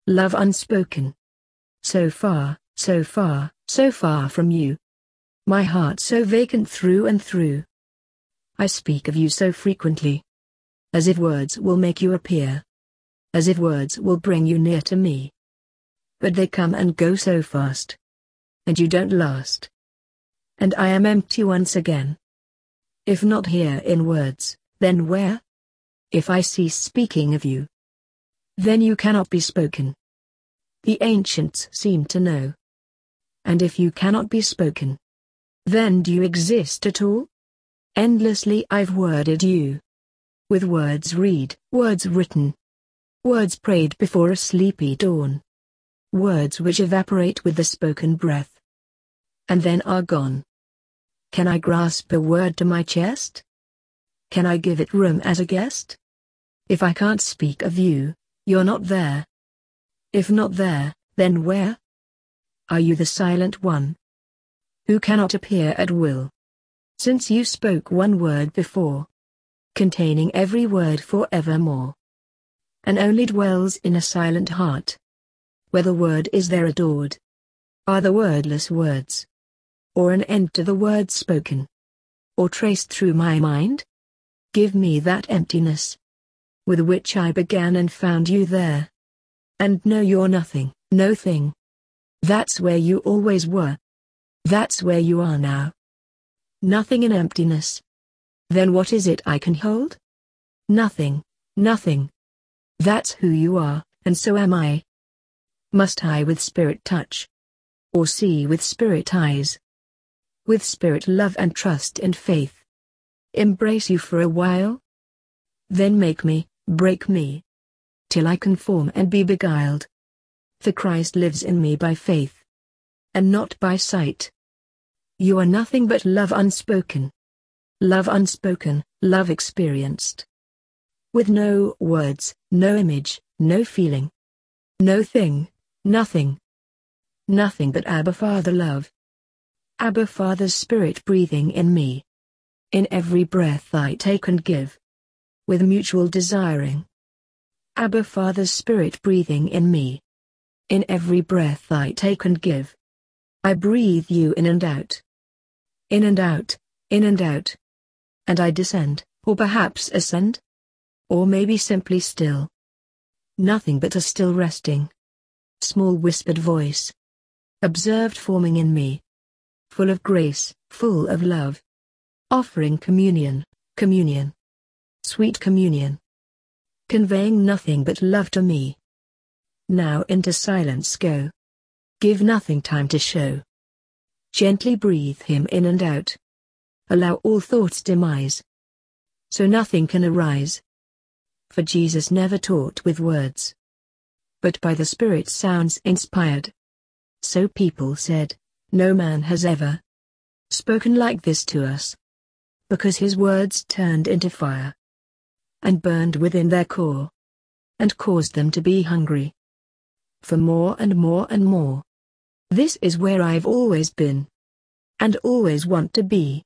love unspoken. So far, so far, so far from you. My heart so vacant through and through. I speak of you so frequently. As if words will make you appear. As if words will bring you near to me. But they come and go so fast. And you don't last. And I am empty once again. If not here in words, then where? If I cease speaking of you, then you cannot be spoken. The ancients seem to know. And if you cannot be spoken, then do you exist at all? Endlessly I've worded you. With words read, words written. Words prayed before a sleepy dawn. Words which evaporate with the spoken breath. And then are gone. Can I grasp a word to my chest? Can I give it room as a guest? If I can't speak of you, you're not there. If not there, then where? Are you the silent one? Who cannot appear at will? Since you spoke one word before. Containing every word forevermore. And only dwells in a silent heart. Where the word is there adored. Are the wordless words? Or an end to the words spoken? Or traced through my mind? Give me that emptiness. With which I began and found you there. And know you're nothing, no thing. That's where you always were. That's where you are now. Nothing in emptiness. Then what is it I can hold? Nothing, nothing. That's who you are, and so am I. Must I with spirit touch? Or see with spirit eyes? With spirit love and trust and faith. Embrace you for a while? Then make me, break me. Till I conform and be beguiled. For Christ lives in me by faith. And not by sight. You are nothing but love unspoken. Love unspoken, love experienced. With no words, no image, no feeling. No thing, nothing. Nothing but Abba Father love. Abba Father's Spirit breathing in me. In every breath I take and give. With mutual desiring. Abba Father's Spirit breathing in me. In every breath I take and give. I breathe you in and out. In and out, in and out. And I descend, or perhaps ascend? Or maybe simply still. Nothing but a still resting. Small whispered voice. Observed forming in me. Full of grace, full of love. Offering communion, communion. Sweet communion. Conveying nothing but love to me. Now into silence go. Give nothing time to show. Gently breathe him in and out. Allow all thoughts demise. So nothing can arise. For Jesus never taught with words. But by the Spirit sounds inspired. So people said, no man has ever spoken like this to us. Because his words turned into fire. And burned within their core. And caused them to be hungry. For more and more and more. This is where I've always been. And always want to be.